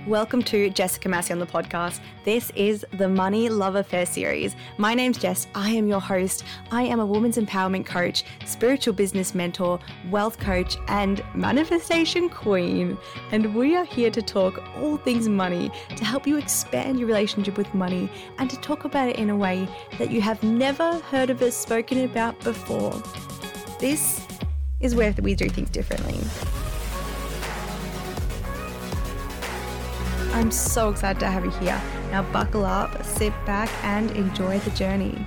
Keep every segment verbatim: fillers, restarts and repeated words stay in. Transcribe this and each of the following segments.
Welcome to Jessica Massey on the podcast. This is the Money Love Affair series. My name's Jess. I am your host. I am a women's empowerment coach, spiritual business mentor, wealth coach, and manifestation queen. And we are here to talk all things money, to help you expand your relationship with money, and to talk about it in a way that you have never heard of it spoken about before. This is where we do things differently. I'm so excited to have you here. Now buckle up, sit back, and enjoy the journey.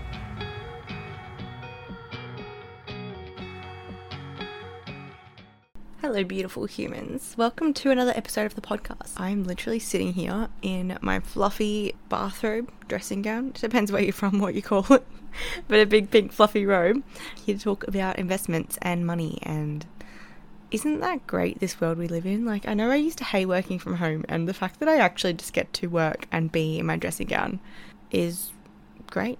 Hello, beautiful humans. Welcome to another episode of the podcast. I'm literally sitting here in my fluffy bathrobe, dressing gown. It depends where you're from, what you call it. But a big pink fluffy robe. Here to talk about investments and money, and isn't that great, this world we live in? Like, I know I used to hate working from home, and the fact that I actually just get to work and be in my dressing gown is great.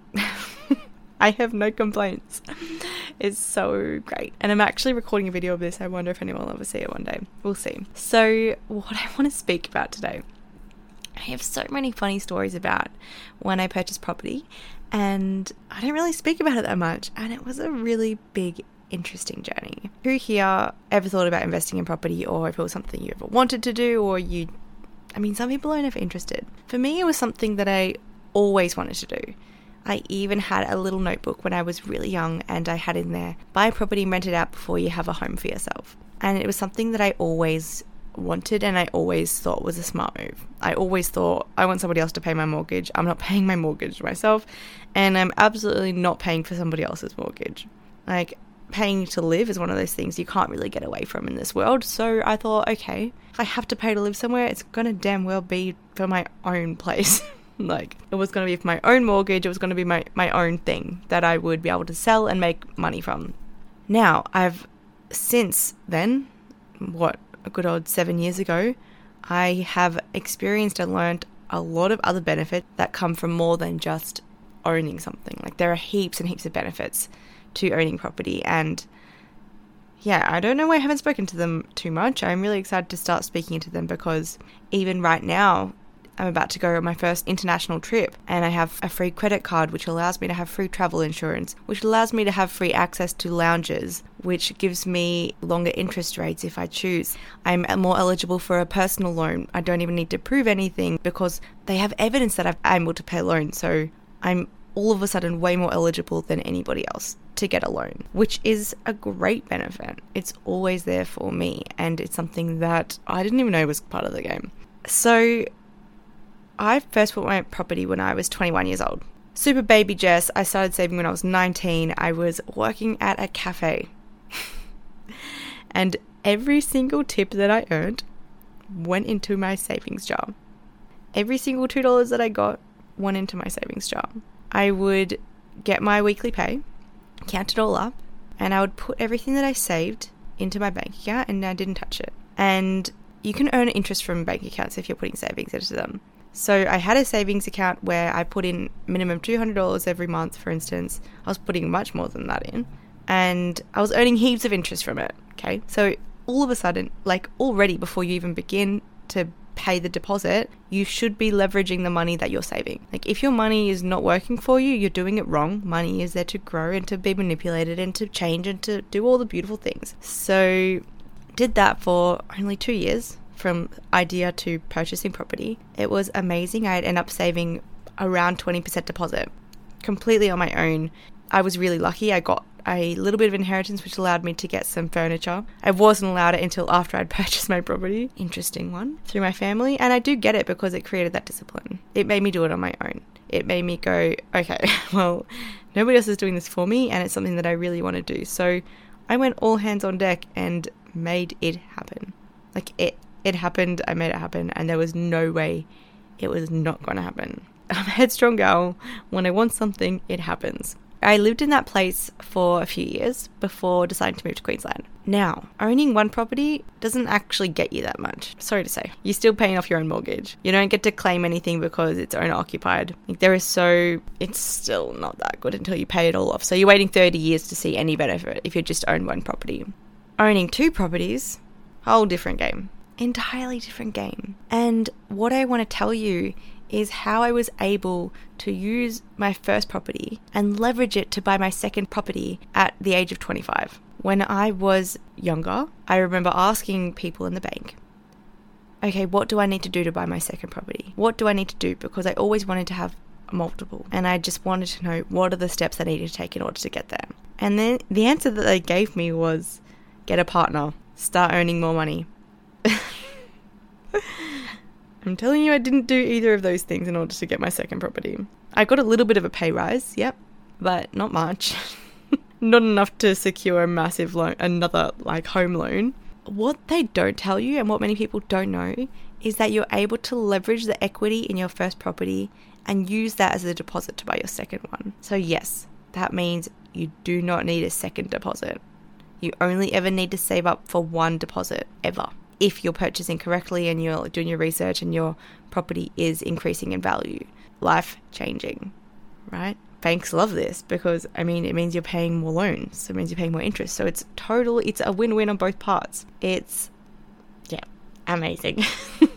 I have no complaints. It's so great. And I'm actually recording a video of this. I wonder if anyone will ever see it one day. We'll see. So what I want to speak about today, I have so many funny stories about when I purchased property, and I don't really speak about it that much, and it was a really big interesting journey. Who here ever thought about investing in property, or if it was something you ever wanted to do, or you, I mean, some people are never interested. For me, it was something that I always wanted to do. I even had a little notebook when I was really young, and I had in there, buy a property and rent it out before you have a home for yourself. And it was something that I always wanted, and I always thought was a smart move. I always thought, I want somebody else to pay my mortgage. I'm not paying my mortgage myself, and I'm absolutely not paying for somebody else's mortgage. Like, paying to live is one of those things you can't really get away from in this world. So I thought, okay, if I have to pay to live somewhere, it's gonna damn well be for my own place. Like, it was gonna be for my own mortgage. It was gonna be my, my own thing that I would be able to sell and make money from. Now, I've since then, what, a good old seven years ago, I have experienced and learned a lot of other benefits that come from more than just owning something. Like, there are heaps and heaps of benefits to owning property, and yeah, I don't know why I haven't spoken to them too much. I'm really excited to start speaking to them, because even right now I'm about to go on my first international trip, and I have a free credit card which allows me to have free travel insurance, which allows me to have free access to lounges, which gives me longer interest rates if I choose. I'm more eligible for a personal loan. I don't even need to prove anything because they have evidence that I'm able to pay loans, so I'm all of a sudden way more eligible than anybody else to get a loan, which is a great benefit. It's always there for me, and it's something that I didn't even know was part of the game. So I first bought my property when I was twenty-one years old. Super baby Jess. I started saving when I was nineteen. I was working at a cafe. And every single tip that I earned went into my savings jar. Every single two dollars that I got went into my savings jar. I would get my weekly pay, count it all up, and I would put everything that I saved into my bank account, and I didn't touch it. And you can earn interest from bank accounts if you're putting savings into them. So I had a savings account where I put in minimum two hundred dollars every month, for instance. I was putting much more than that in, and I was earning heaps of interest from it, okay? So all of a sudden, like already before you even begin to pay the deposit, you should be leveraging the money that you're saving. Like, if your money is not working for you, you're doing it wrong. Money is there to grow and to be manipulated and to change and to do all the beautiful things. So did that for only two years from idea to purchasing property. It was amazing. I'd end up saving around twenty percent deposit completely on my own. I was really lucky. I got a little bit of inheritance, which allowed me to get some furniture. I wasn't allowed it until after I'd purchased my property. Interesting one. Through my family. And I do get it because it created that discipline. It made me do it on my own. It made me go, okay, well, nobody else is doing this for me, and it's something that I really want to do. So I went all hands on deck and made it happen. Like, it, it happened. I made it happen. And there was no way it was not going to happen. I'm a headstrong girl. When I want something, it happens. I lived in that place for a few years before deciding to move to Queensland. Now, owning one property doesn't actually get you that much. Sorry to say. You're still paying off your own mortgage. You don't get to claim anything because it's owner occupied. Like, there is so, it's still not that good until you pay it all off. So you're waiting thirty years to see any benefit if you just own one property. Owning two properties, whole different game. Entirely different game. And what I want to tell you is how I was able to use my first property and leverage it to buy my second property at the age of twenty-five. When I was younger, I remember asking people in the bank, okay, what do I need to do to buy my second property? What do I need to do? Because I always wanted to have multiple, and I just wanted to know what are the steps I needed to take in order to get there. And then the answer that they gave me was get a partner, start earning more money. I'm telling you, I didn't do either of those things in order to get my second property. I got a little bit of a pay rise, yep, but not much. Not enough to secure a massive loan, another like home loan. What they don't tell you, and what many people don't know, is that you're able to leverage the equity in your first property and use that as a deposit to buy your second one. So yes, that means you do not need a second deposit. You only ever need to save up for one deposit, ever. If you're purchasing correctly and you're doing your research and your property is increasing in value. Life changing, right? Banks love this because, I mean, it means you're paying more loans. So it means you're paying more interest. So it's total, it's a win-win on both parts. It's, yeah, amazing.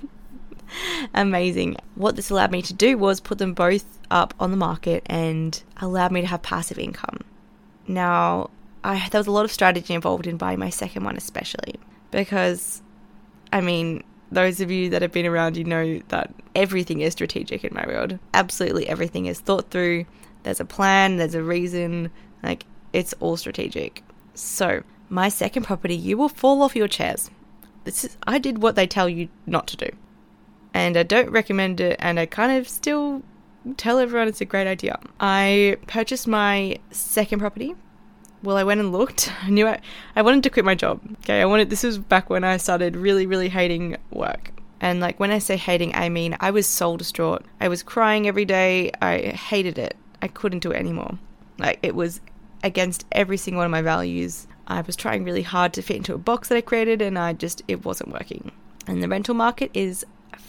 Amazing. What this allowed me to do was put them both up on the market and allowed me to have passive income. Now, I, there was a lot of strategy involved in buying my second one especially because, I mean, those of you that have been around, you know that everything is strategic in my world. Absolutely everything is thought through. There's a plan, there's a reason, like it's all strategic. So my second property, you will fall off your chairs. This is, I did what they tell you not to do. And I don't recommend it, and I kind of still tell everyone it's a great idea. I purchased my second property. Well, I went and looked. I knew I, I wanted to quit my job. Okay, I wanted, this was back when I started really, really hating work. And like when I say hating, I mean I was soul distraught. I was crying every day. I hated it. I couldn't do it anymore. Like it was against every single one of my values. I was trying really hard to fit into a box that I created, and I just, it wasn't working. And the rental market is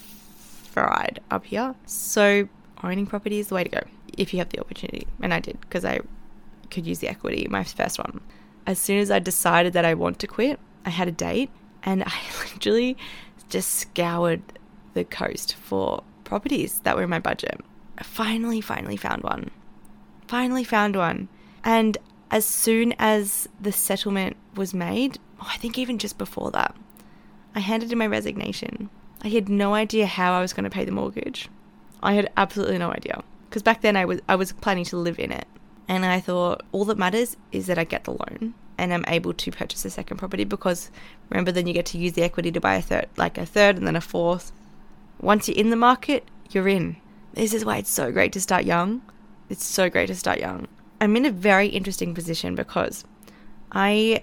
fried up here. So owning property is the way to go if you have the opportunity. And I did, because I could use the equity, my first one. As soon as I decided that I want to quit, I had a date, and I literally just scoured the coast for properties that were in my budget. I finally, finally found one. Finally found one. And as soon as the settlement was made, oh, I think even just before that, I handed in my resignation. I had no idea how I was going to pay the mortgage. I had absolutely no idea. Because back then I was I was planning to live in it. And I thought all that matters is that I get the loan and I'm able to purchase a second property, because remember, then you get to use the equity to buy a third, like a third and then a fourth. Once you're in the market, you're in. This is why it's so great to start young. It's so great to start young. I'm in a very interesting position because I,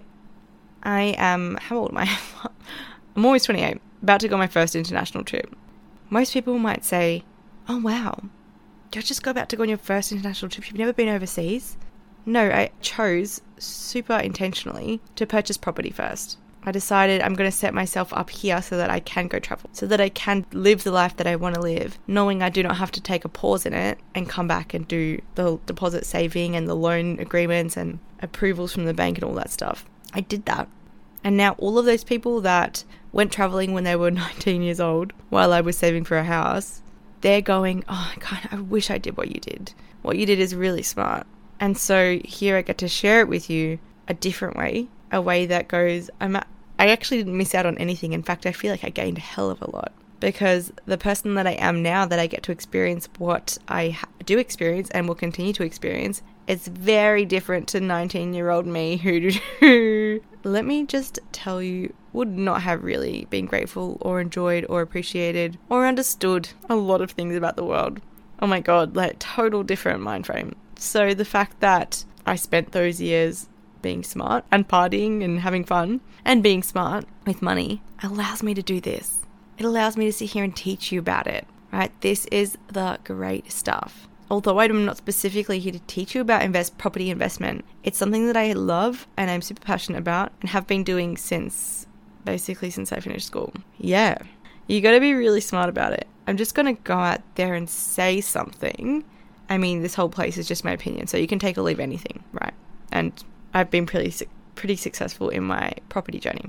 I am, how old am I? I'm always twenty-eight, about to go on my first international trip. Most people might say, oh wow, you're just go about to go on your first international trip. You've never been overseas. No, I chose super intentionally to purchase property first. I decided I'm going to set myself up here so that I can go travel, so that I can live the life that I want to live, knowing I do not have to take a pause in it and come back and do the deposit saving and the loan agreements and approvals from the bank and all that stuff. I did that. And now all of those people that went traveling when they were nineteen years old while I was saving for a house, they're going, oh, God, I wish I did what you did. What you did is really smart. And so here I get to share it with you a different way, a way that goes, I'm, I actually didn't miss out on anything. In fact, I feel like I gained a hell of a lot, because the person that I am now, that I get to experience what I ha- do experience and will continue to experience, it's very different to nineteen-year-old me who, let me just tell you, would not have really been grateful or enjoyed or appreciated or understood a lot of things about the world. Oh my God, like total different mind frame. So the fact that I spent those years being smart and partying and having fun and being smart with money allows me to do this. It allows me to sit here and teach you about it, right? This is the great stuff. Although I'm not specifically here to teach you about invest property investment, it's something that I love and I'm super passionate about and have been doing since, basically since I finished school. Yeah, you got to be really smart about it. I'm just going to go out there and say something. I mean, this whole place is just my opinion, so you can take or leave anything, right? And I've been pretty pretty successful in my property journey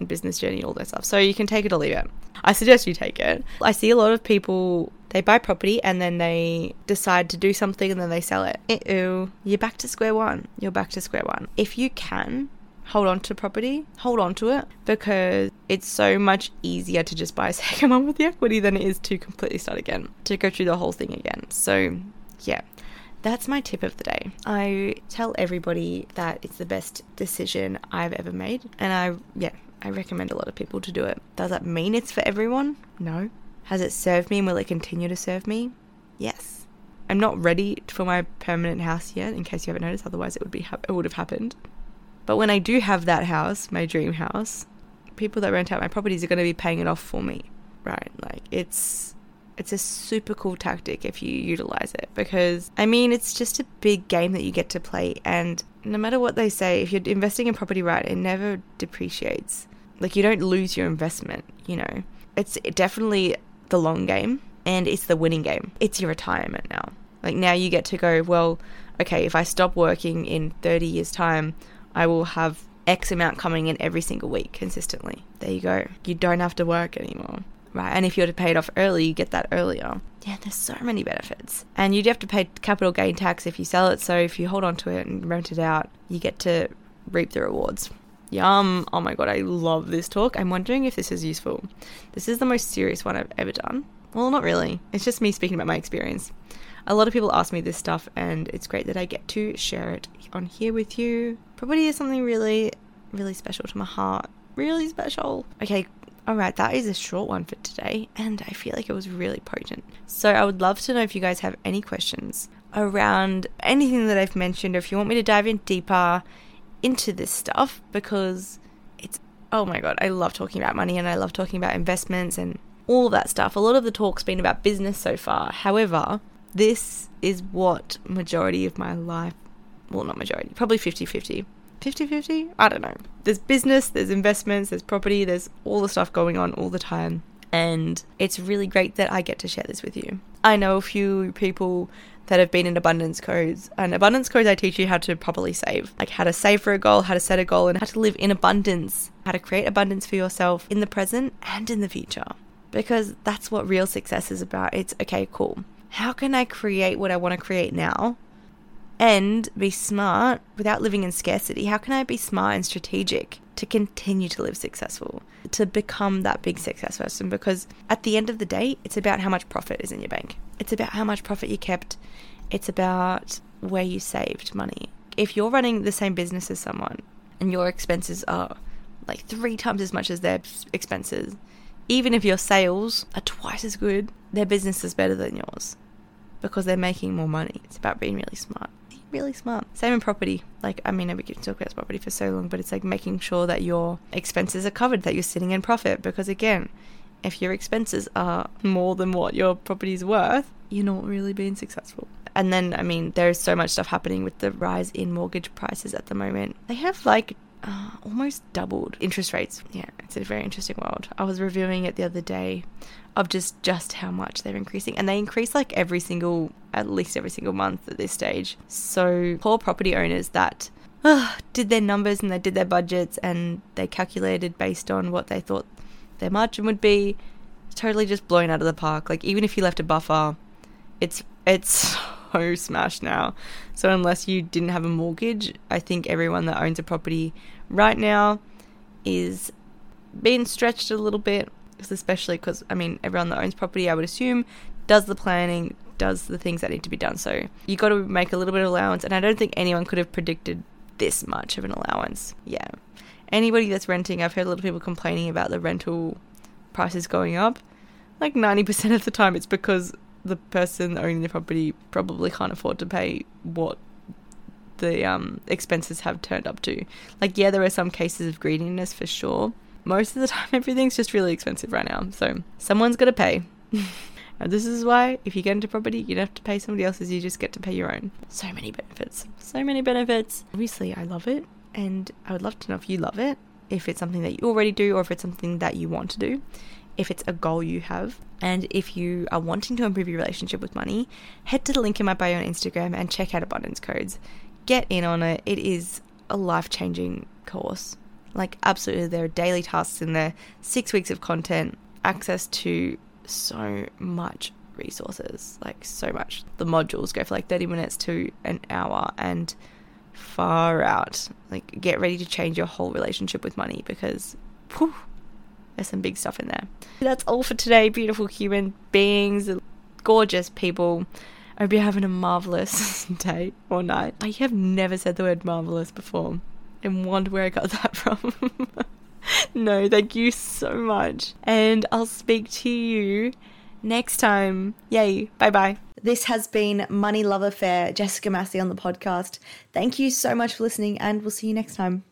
and business journey, all that stuff. So you can take it or leave it. I suggest you take it. I see a lot of people, they buy property and then they decide to do something and then they sell it. Uh-oh. You're back to square one. You're back to square one. If you can hold on to property, hold on to it, because it's so much easier to just buy a second one with the equity than it is to completely start again, to go through the whole thing again. So yeah, that's my tip of the day. I tell everybody that it's the best decision I've ever made, and I yeah I recommend a lot of people to do it. Does that mean it's for everyone? No. Has it served me and will it continue to serve me? Yes. I'm not ready for my permanent house yet, in case you haven't noticed, otherwise it would be it would have happened. But when I do have that house, my dream house, people that rent out my properties are going to be paying it off for me, right? Like, it's it's a super cool tactic if you utilize it, because, I mean, it's just a big game that you get to play, and no matter what they say, if you're investing in property right, it never depreciates. Like, you don't lose your investment, you know. It's definitely the long game, and it's the winning game. It's your retirement now. Like, now you get to go, well, okay, if I stop working in thirty years' time, I will have X amount coming in every single week consistently. There you go. You don't have to work anymore, right? And if you're to pay it off early, you get that earlier. Yeah, there's so many benefits. And you'd have to pay capital gain tax if you sell it. So if you hold on to it and rent it out, you get to reap the rewards. Yum. Oh my God, I love this talk. I'm wondering if this is useful. This is the most serious one I've ever done. Well, not really. It's just me speaking about my experience. A lot of people ask me this stuff, and it's great that I get to share it on here with you. Property is something really, really special to my heart. Really special. Okay, alright, that is a short one for today, and I feel like it was really potent. So I would love to know if you guys have any questions around anything that I've mentioned, or if you want me to dive in deeper into this stuff, because it's, oh my God, I love talking about money, and I love talking about investments and all that stuff. A lot of the talk's been about business so far. However, this is what majority of my life, well, not majority, probably fifty-fifty. fifty-fifty? I don't know. There's business, there's investments, there's property, there's all the stuff going on all the time. And it's really great that I get to share this with you. I know a few people that have been in abundance codes. And abundance codes, I teach you how to properly save. Like how to save for a goal, how to set a goal, and how to live in abundance. How to create abundance for yourself in the present and in the future. Because that's what real success is about. It's, okay, cool. How can I create what I want to create now and be smart without living in scarcity? How can I be smart and strategic to continue to live successful, to become that big success person? Because at the end of the day, it's about how much profit is in your bank. It's about how much profit you kept. It's about where you saved money. If you're running the same business as someone and your expenses are like three times as much as their expenses, even if your sales are twice as good, their business is better than yours because they're making more money. It's about being really smart. Being really smart. Same in property. Like, I mean, we could talk about property for so long, but it's like making sure that your expenses are covered, that you're sitting in profit. Because again, if your expenses are more than what your property is worth, you're not really being successful. And then, I mean, there's so much stuff happening with the rise in mortgage prices at the moment. They have like uh, almost doubled interest rates. Yeah, it's a very interesting world. I was reviewing it the other day of just, just how much they're increasing. And they increase like every single, at least every single month at this stage. So poor property owners that uh, did their numbers and they did their budgets and they calculated based on what they thought their margin would be, totally just blown out of the park. Like, even if you left a buffer, it's it's so smashed now. So unless you didn't have a mortgage, I think everyone that owns a property right now is being stretched a little bit, especially because, I mean, everyone that owns property, I would assume, does the planning, does the things that need to be done. So you got to make a little bit of allowance, and I don't think anyone could have predicted this much of an allowance. Yeah. Anybody that's renting, I've heard a lot of people complaining about the rental prices going up. Like ninety percent of the time it's because the person owning the property probably can't afford to pay what the um, expenses have turned up to. Like, yeah, there are some cases of greediness for sure. Most of the time, everything's just really expensive right now. So someone's got to pay. And this is why if you get into property, you don't have to pay somebody else's. You just get to pay your own. So many benefits. So many benefits. Obviously, I love it. And I would love to know if you love it. If it's something that you already do, or if it's something that you want to do. If it's a goal you have. And if you are wanting to improve your relationship with money, head to the link in my bio on Instagram and check out Abundance Codes. Get in on it. It is a life-changing course. Like, absolutely, there are daily tasks in there, six weeks of content, access to so much resources, like so much. The modules go for like thirty minutes to an hour, and far out. Like, get ready to change your whole relationship with money, because whew, there's some big stuff in there. That's all for today, beautiful human beings, gorgeous people. I hope you're having a marvelous day or night. I have never said the word marvelous before and wonder where I got that from. No, thank you so much. And I'll speak to you next time. Yay. Bye-bye. This has been Money Love Affair, Jessica Massey on the podcast. Thank you so much for listening, and we'll see you next time.